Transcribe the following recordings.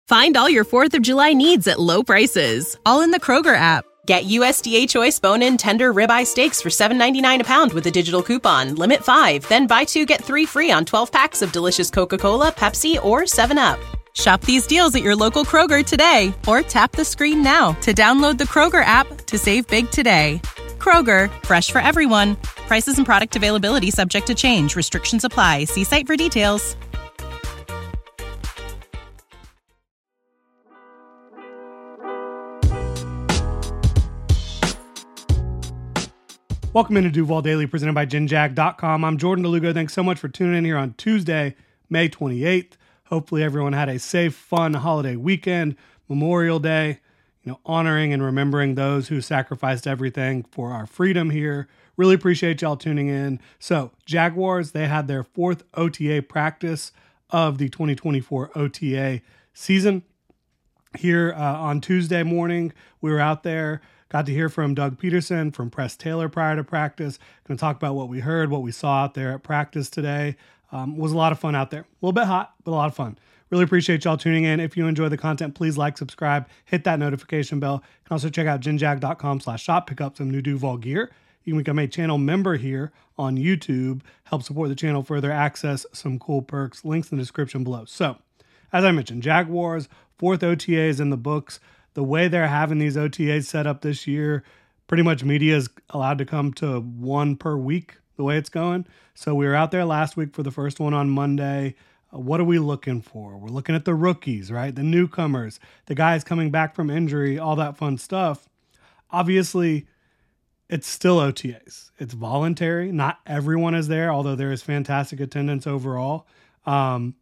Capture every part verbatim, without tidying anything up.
Find all your fourth of July needs at low prices, all in the Kroger app. Get U S D A Choice bone-in tender ribeye steaks for seven ninety-nine a pound with a digital coupon. Limit five. Then buy two, get three free on twelve packs of delicious Coca-Cola, Pepsi, or seven up. Shop these deals at your local Kroger today, or tap the screen now to download the Kroger app to save big today. Kroger, fresh for everyone. Prices and product availability subject to change. Restrictions apply. See site for details. Welcome into Duval Daily, presented by Gen Jag dot com. I'm Jordan DeLugo. Thanks so much for tuning in here on Tuesday, May twenty-eighth. Hopefully everyone had a safe, fun holiday weekend, Memorial Day, you know, honoring and remembering those who sacrificed everything for our freedom here. Really appreciate y'all tuning in. So, Jaguars, they had their fourth O T A practice of the twenty twenty-four O T A season. Here uh, on Tuesday morning, we were out there. Got to hear from Doug Peterson, from Press Taylor prior to practice. Going to talk about what we heard, what we saw out there at practice today. Um, was a lot of fun out there. A little bit hot, but a lot of fun. Really appreciate y'all tuning in. If you enjoy the content, please like, subscribe, hit that notification bell. You can also check out Gen Jag dot com slash shop, pick up some new Duval gear. You can become a channel member here on YouTube, help support the channel further, access some cool perks, links in the description below. So, as I mentioned, Jaguars, fourth O T A is in the books. The way they're having these O T As set up this year, pretty much media is allowed to come to one per week, the way it's going. So we were out there last week for the first one on Monday. Uh, what are we looking for? We're looking at the rookies, right? The newcomers, the guys coming back from injury, all that fun stuff. Obviously, it's still O T As. It's voluntary. Not everyone is there, although there is fantastic attendance overall. Um,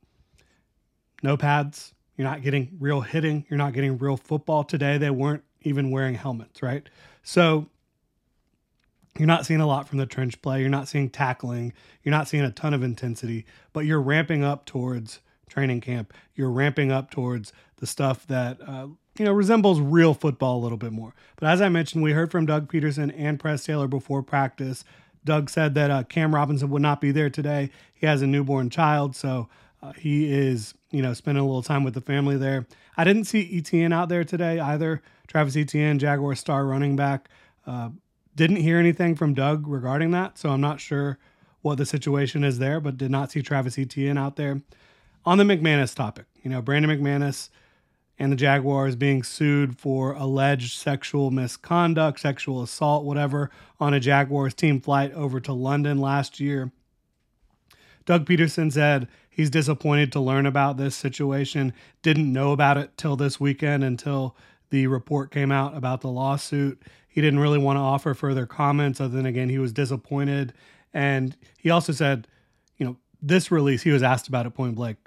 no pads. You're not getting real hitting. You're not getting real football. Today, they weren't even wearing helmets, right? So you're not seeing a lot from the trench play. You're not seeing tackling. You're not seeing a ton of intensity, but you're ramping up towards training camp. You're ramping up towards the stuff that, uh, you know, resembles real football a little bit more. But as I mentioned, we heard from Doug Peterson and Press Taylor before practice. Doug said that uh, Cam Robinson would not be there today. He has a newborn child, so uh, he is, you know, spending a little time with the family there. I didn't see Etienne out there today either. Travis Etienne, Jaguar star running back. Uh, didn't hear anything from Doug regarding that, so I'm not sure what the situation is there, but did not see Travis Etienne out there. On the McManus topic, you know, Brandon McManus and the Jaguars being sued for alleged sexual misconduct, sexual assault, whatever, on a Jaguars team flight over to London last year. Doug Peterson said he's disappointed to learn about this situation, didn't know about it till this weekend, until the report came out about the lawsuit. He didn't really want to offer further comments other than, again, he was disappointed. And he also said, you know, this release, he was asked about it point blank.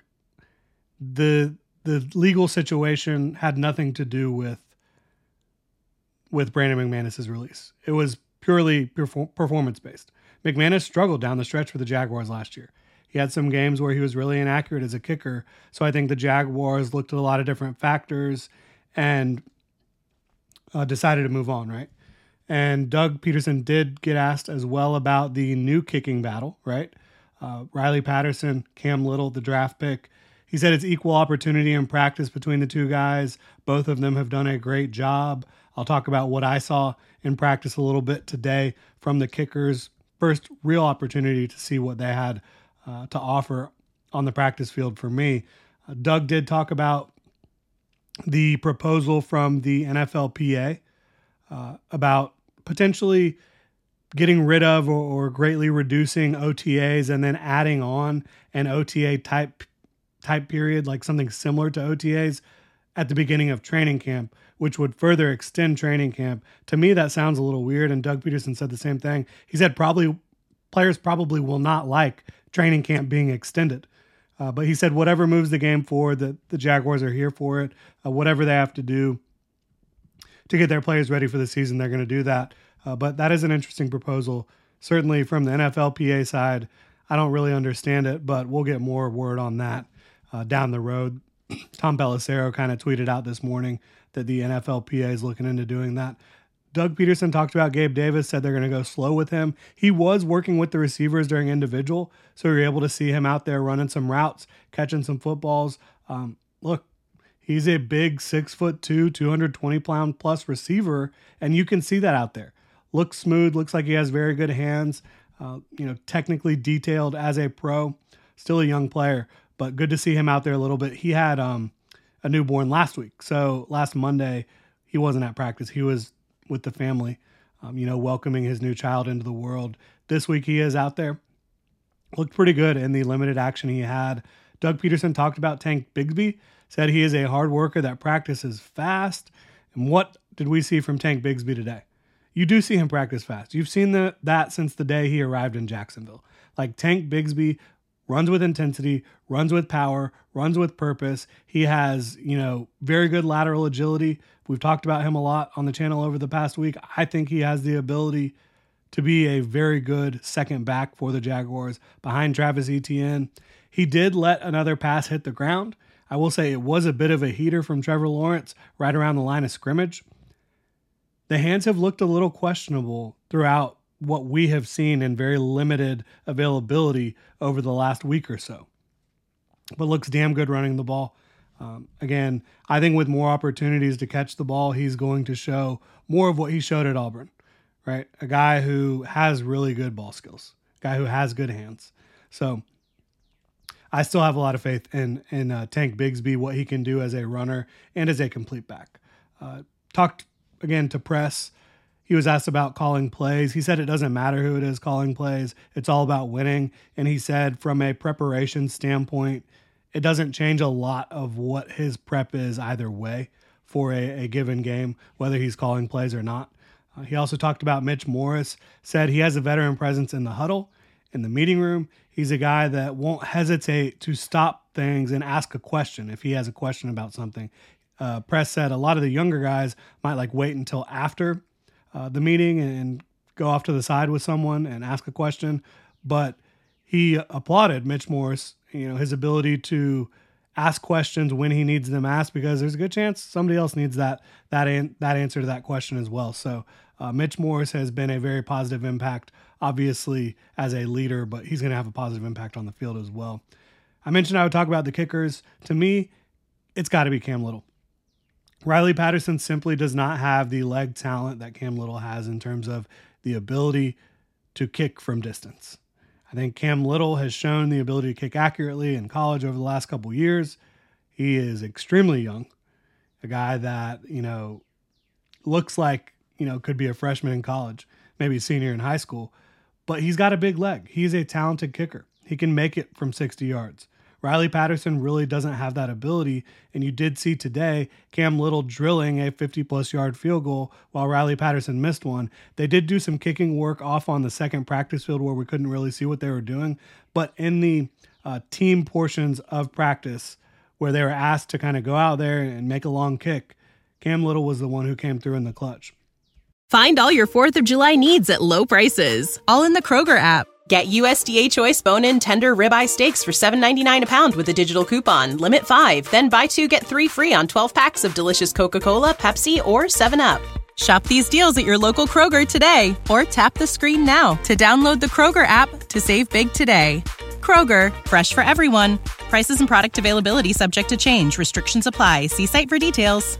The the legal situation had nothing to do with with Brandon McManus's release. It was purely performance-based. McManus struggled down the stretch for the Jaguars last year. He had some games where he was really inaccurate as a kicker. So I think the Jaguars looked at a lot of different factors and uh, decided to move on, right? And Doug Peterson did get asked as well about the new kicking battle, right? Uh, Riley Patterson, Cam Little, the draft pick. He said it's equal opportunity in practice between the two guys. Both of them have done a great job. I'll talk about what I saw in practice a little bit today from the kickers. First real opportunity to see what they had uh, to offer on the practice field for me. Uh, Doug did talk about the proposal from the N F L P A uh, about potentially getting rid of or, or greatly reducing O T As and then adding on an O T A type type period, like something similar to O T As at the beginning of training camp, which would further extend training camp. To me, that sounds a little weird, and Doug Peterson said the same thing. He said probably players probably will not like training camp being extended. Uh, but he said whatever moves the game forward, that the Jaguars are here for it. Uh, whatever they have to do to get their players ready for the season, they're going to do that. Uh, but that is an interesting proposal. Certainly from the N F L P A side, I don't really understand it, but we'll get more word on that uh, down the road. Tom Pelissero kind of tweeted out this morning that the N F L P A is looking into doing that. Doug Peterson talked about Gabe Davis, said they're going to go slow with him. He was working with the receivers during individual, so we were able to see him out there running some routes, catching some footballs. Um, look, He's a big six foot two, two hundred twenty pound plus receiver, and you can see that out there. Looks smooth, looks like he has very good hands, uh, you know, technically detailed as a pro. Still a young player, but good to see him out there a little bit. He had um, a newborn last week. So last Monday, he wasn't at practice. He was with the family, um, you know, welcoming his new child into the world. This week he is out there. Looked pretty good in the limited action he had. Doug Peterson talked about Tank Bigsby, said he is a hard worker that practices fast. And what did we see from Tank Bigsby today? You do see him practice fast. You've seen the, that since the day he arrived in Jacksonville. Like Tank Bigsby runs with intensity, runs with power, runs with purpose. He has, you know, very good lateral agility. We've talked about him a lot on the channel over the past week. I think he has the ability to be a very good second back for the Jaguars behind Travis Etienne. He did let another pass hit the ground. I will say it was a bit of a heater from Trevor Lawrence right around the line of scrimmage. The hands have looked a little questionable throughout what we have seen in very limited availability over the last week or so, but looks damn good running the ball. Um, again, I think with more opportunities to catch the ball, he's going to show more of what he showed at Auburn, right? A guy who has really good ball skills, a guy who has good hands. So I still have a lot of faith in, in uh, Tank Bigsby, what he can do as a runner and as a complete back. Uh, talked again to press. He was asked about calling plays. He said it doesn't matter who it is calling plays. It's all about winning. And he said from a preparation standpoint, it doesn't change a lot of what his prep is either way for a, a given game, whether he's calling plays or not. Uh, he also talked about Mitch Morse, said he has a veteran presence in the huddle, in the meeting room. He's a guy that won't hesitate to stop things and ask a question if he has a question about something. Uh, Press said a lot of the younger guys might like wait until after Uh, the meeting and go off to the side with someone and ask a question, but he applauded Mitch Morse, you know, his ability to ask questions when he needs them asked, because there's a good chance somebody else needs that that an, that answer to that question as well. So uh, Mitch Morse has been a very positive impact, obviously as a leader, but he's going to have a positive impact on the field as well. I mentioned I would talk about the kickers. To me, it's got to be Cam Little. Riley Patterson simply does not have the leg talent that Cam Little has in terms of the ability to kick from distance. I think Cam Little has shown the ability to kick accurately in college over the last couple years. He is extremely young, a guy that, you know, looks like, you know, could be a freshman in college, maybe a senior in high school, but he's got a big leg. He's a talented kicker. He can make it from sixty yards. Riley Patterson really doesn't have that ability, and you did see today Cam Little drilling a fifty-plus yard field goal while Riley Patterson missed one. They did do some kicking work off on the second practice field where we couldn't really see what they were doing, but in the uh, team portions of practice where they were asked to kind of go out there and make a long kick, Cam Little was the one who came through in the clutch. Find all your fourth of July needs at low prices, all in the Kroger app. Get U S D A Choice bone-in tender ribeye steaks for seven ninety-nine a pound with a digital coupon. Limit five, then buy two, get three free on twelve packs of delicious Coca-Cola, Pepsi, or seven up. Shop these deals at your local Kroger today, or tap the screen now to download the Kroger app to save big today. Kroger, fresh for everyone. Prices and product availability subject to change. Restrictions apply. See site for details.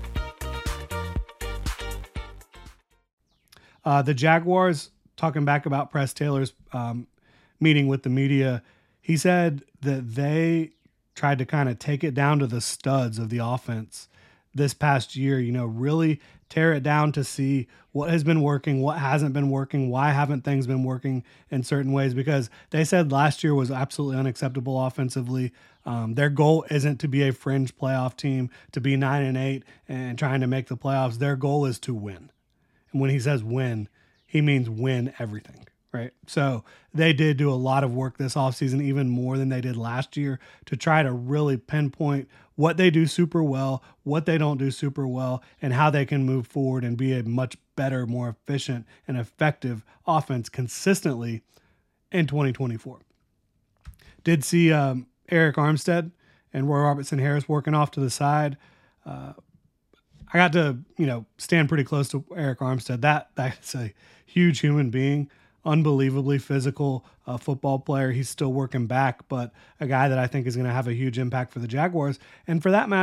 Uh, the Jaguars, talking back about Press Taylor's um, meeting with the media, he said that they tried to kind of take it down to the studs of the offense this past year, you know, really tear it down to see what has been working, what hasn't been working, why haven't things been working in certain ways, because they said last year was absolutely unacceptable offensively. Um, their goal isn't to be a fringe playoff team, to be nine and eight and trying to make the playoffs. Their goal is to win. And when he says win, he means win everything. Right. So they did do a lot of work this offseason, even more than they did last year, to try to really pinpoint what they do super well, what they don't do super well, and how they can move forward and be a much better, more efficient and effective offense consistently in twenty twenty-four. Did see um, Eric Armstead and Roy Robertson Harris working off to the side. Uh, I got to, you know, stand pretty close to Eric Armstead. That that's a huge human being. Unbelievably physical uh, football player. He's still working back, but a guy that I think is going to have a huge impact for the Jaguars. And for that matter,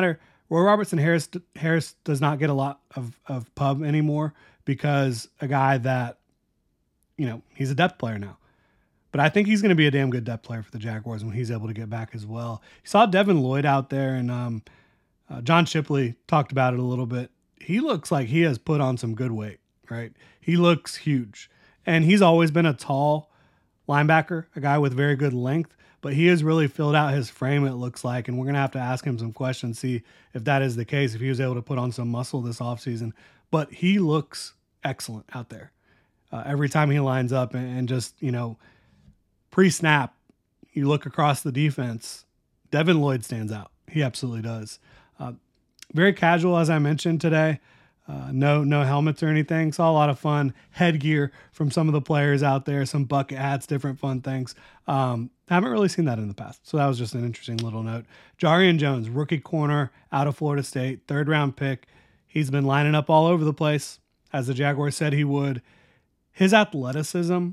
Roy Robertson Harris Harris does not get a lot of, of pub anymore because a guy that, you know, he's a depth player now. But I think he's going to be a damn good depth player for the Jaguars when he's able to get back as well. You saw Devin Lloyd out there, and um, uh, John Shipley talked about it a little bit. He looks like he has put on some good weight, right? He looks huge. And he's always been a tall linebacker, a guy with very good length, but he has really filled out his frame, it looks like, and we're going to have to ask him some questions, see if that is the case, if he was able to put on some muscle this offseason. But he looks excellent out there. Uh, every time he lines up and, and just, you know, pre-snap, you look across the defense, Devin Lloyd stands out. He absolutely does. Uh, very casual, as I mentioned today. Uh, no no helmets or anything. Saw a lot of fun headgear from some of the players out there, some bucket hats, different fun things. Um, haven't really seen that in the past. So that was just an interesting little note. Jarian Jones, rookie corner out of Florida State, third round pick. He's been lining up all over the place, as the Jaguars said he would. His athleticism,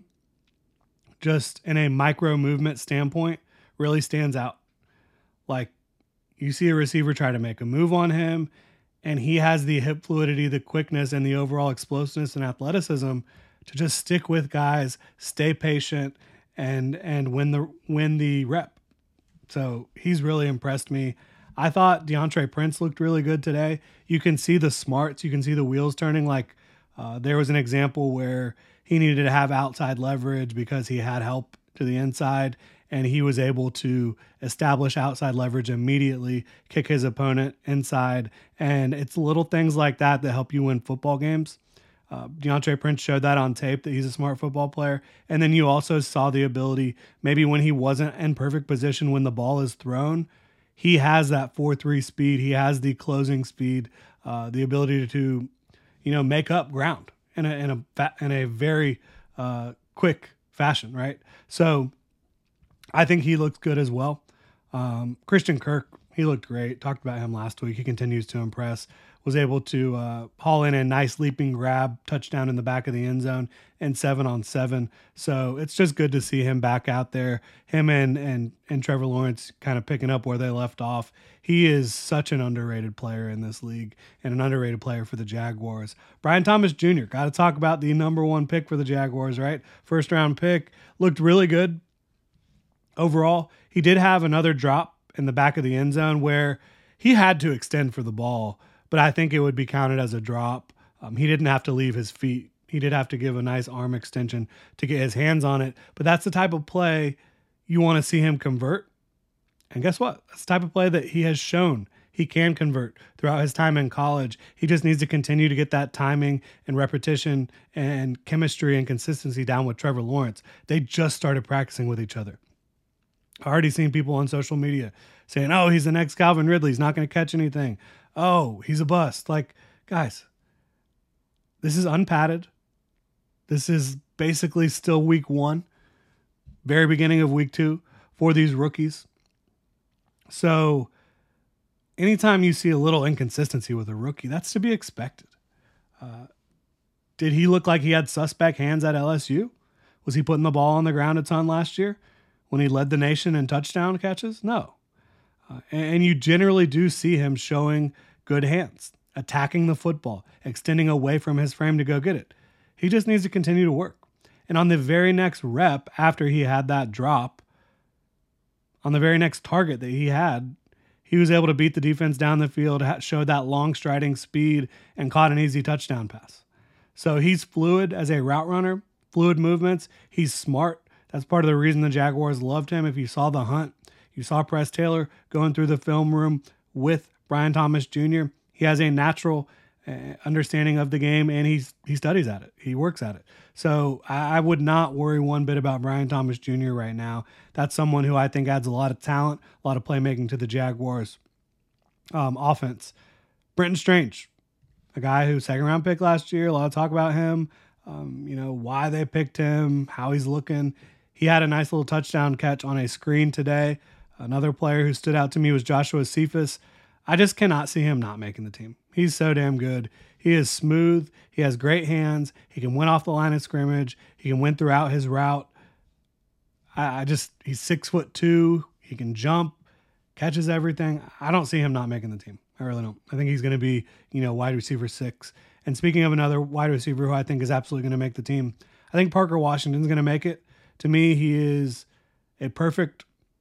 just in a micro movement standpoint, really stands out. Like, you see a receiver try to make a move on him, and he has the hip fluidity, the quickness, and the overall explosiveness and athleticism to just stick with guys, stay patient, and and win the win the rep. So he's really impressed me. I thought DeAndre Prince looked really good today. You can see the smarts, you can see the wheels turning. Like uh, there was an example where he needed to have outside leverage because he had help to the inside, and he was able to establish outside leverage immediately, kick his opponent inside. And it's little things like that that help you win football games. Uh, DeAndre Prince showed that on tape, that he's a smart football player. And then you also saw the ability, maybe when he wasn't in perfect position when the ball is thrown, he has that four three speed. He has the closing speed, uh, the ability to, you know, make up ground in a in a fa- in a very uh, quick fashion, right? So I think he looks good as well. Um, Christian Kirk, he looked great. Talked about him last week. He continues to impress. Was able to uh, haul in a nice leaping grab, touchdown in the back of the end zone, and seven on seven. So it's just good to see him back out there. Him and and and Trevor Lawrence kind of picking up where they left off. He is such an underrated player in this league and an underrated player for the Jaguars. Brian Thomas Junior, got to talk about the number one pick for the Jaguars, right? First round pick. Looked really good overall. He did have another drop in the back of the end zone where he had to extend for the ball, but I think it would be counted as a drop. Um, he didn't have to leave his feet. He did have to give a nice arm extension to get his hands on it. But that's the type of play you want to see him convert. And guess what? That's the type of play that he has shown he can convert throughout his time in college. He just needs to continue to get that timing and repetition and chemistry and consistency down with Trevor Lawrence. They just started practicing with each other. I've already seen people on social media saying, oh, he's the next Calvin Ridley. He's not going to catch anything. Oh, he's a bust. Like, guys, this is unpadded. This is basically still week one, very beginning of week two for these rookies. So anytime you see a little inconsistency with a rookie, that's to be expected. Uh, did he look like he had suspect hands at L S U? Was he putting the ball on the ground a ton last year when he led the nation in touchdown catches? No. Uh, and you generally do see him showing good hands, attacking the football, extending away from his frame to go get it. He just needs to continue to work. And on the very next rep, after he had that drop, on the very next target that he had, he was able to beat the defense down the field, showed that long striding speed, and caught an easy touchdown pass. So he's fluid as a route runner, fluid movements. He's smart. That's part of the reason the Jaguars loved him. If you saw the hunt, you saw Press Taylor going through the film room with Brian Thomas Junior He has a natural uh, understanding of the game, and he's, he studies at it. He works at it. So I, I would not worry one bit about Brian Thomas Junior right now. That's someone who I think adds a lot of talent, a lot of playmaking to the Jaguars um, offense. Brenton Strange, a guy who second round pick last year, a lot of talk about him, um, you know, why they picked him, how he's looking. He had a nice little touchdown catch on a screen today. Another player who stood out to me was Joshua Cephas. I just cannot see him not making the team. He's so damn good. He is smooth. He has great hands. He can win off the line of scrimmage. He can win throughout his route. I, I just, he's six foot two. He can jump, catches everything. I don't see him not making the team. I really don't. I think he's going to be, you know, wide receiver six. And speaking of another wide receiver who I think is absolutely going to make the team, I think Parker Washington's going to make it. To me, he is a perfect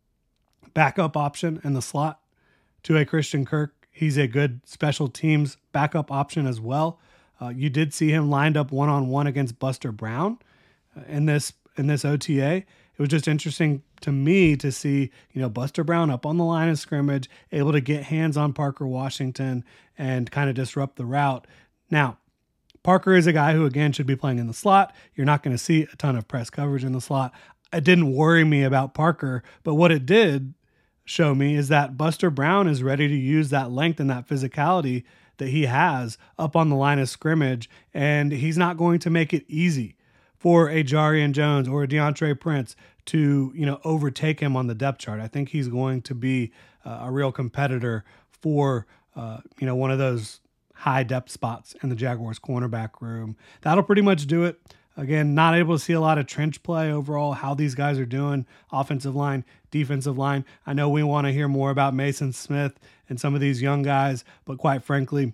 backup option in the slot to a Christian Kirk. He's a good special teams backup option as well. Uh, you did see him lined up one-on-one against Buster Brown uh, in this in this O T A. It was just interesting to me to see, you know, Buster Brown up on the line of scrimmage, able to get hands on Parker Washington and kind of disrupt the route. Now, Parker is a guy who, again, should be playing in the slot. You're not going to see a ton of press coverage in the slot. It didn't worry me about Parker, but what it did show me is that Buster Brown is ready to use that length and that physicality that he has up on the line of scrimmage, and he's not going to make it easy for a Jarian Jones or a DeAndre Prince to, you know, overtake him on the depth chart. I think he's going to be uh, a real competitor for, uh, you know, one of those high depth spots in the Jaguars cornerback room. That'll pretty much do it. Again, not able to see a lot of trench play overall, how these guys are doing, offensive line, defensive line. I know we want to hear more about Mason Smith and some of these young guys, but quite frankly,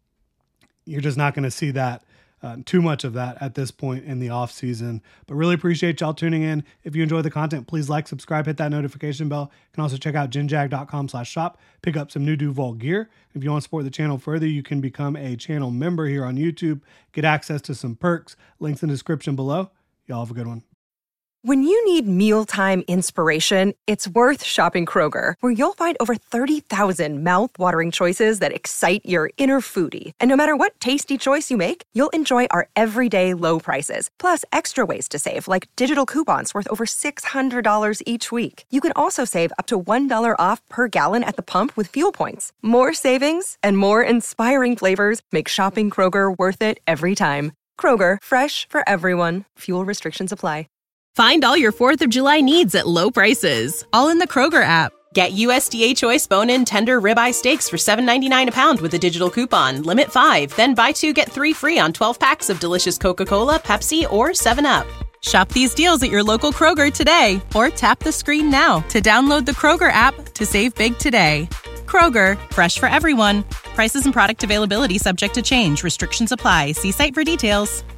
you're just not going to see that, uh, too much of that at this point in the offseason. But really appreciate y'all tuning in. If you enjoy the content, please like, subscribe, hit that notification bell. You can also check out jinjag.com slash shop, pick up some new Duval gear. If you want to support the channel further, you can become a channel member here on YouTube, get access to some perks, links in the description below. Y'all have a good one. When you need mealtime inspiration, it's worth shopping Kroger, where you'll find over thirty thousand mouth-watering choices that excite your inner foodie. And no matter what tasty choice you make, you'll enjoy our everyday low prices, plus extra ways to save, like digital coupons worth over six hundred dollars each week. You can also save up to one dollar off per gallon at the pump with fuel points. More savings and more inspiring flavors make shopping Kroger worth it every time. Kroger, fresh for everyone. Fuel restrictions apply. Find all your fourth of July needs at low prices, all in the Kroger app. Get U S D A Choice bone-in tender ribeye steaks for seven ninety-nine a pound with a digital coupon. Limit five, then buy two, get three free on twelve packs of delicious Coca-Cola, Pepsi, or seven up. Shop these deals at your local Kroger today, or tap the screen now to download the Kroger app to save big today. Kroger, fresh for everyone. Prices and product availability subject to change. Restrictions apply. See site for details.